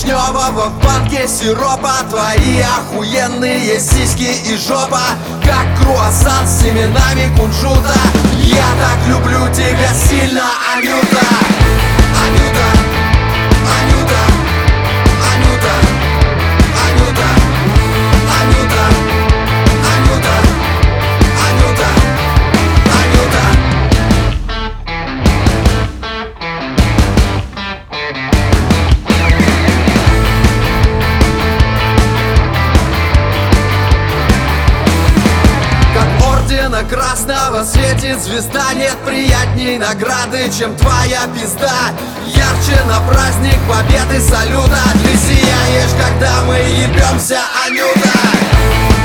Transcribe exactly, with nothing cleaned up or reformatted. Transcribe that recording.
вишневого в банке сиропа. Твои охуенные сиськи и жопа, как круассан с семенами кунжута. Я так люблю тебя сильно, Анюта. Анюта, Анюта, Анюта, Анюта, Анюта, Анюта, Анюта, Анюта. Как ордена красного светит звезда. Нет приятней награды, чем твоя пизда. Ярче на праздник победы салюта. Ты сияешь, когда мы ебемся, Анюта.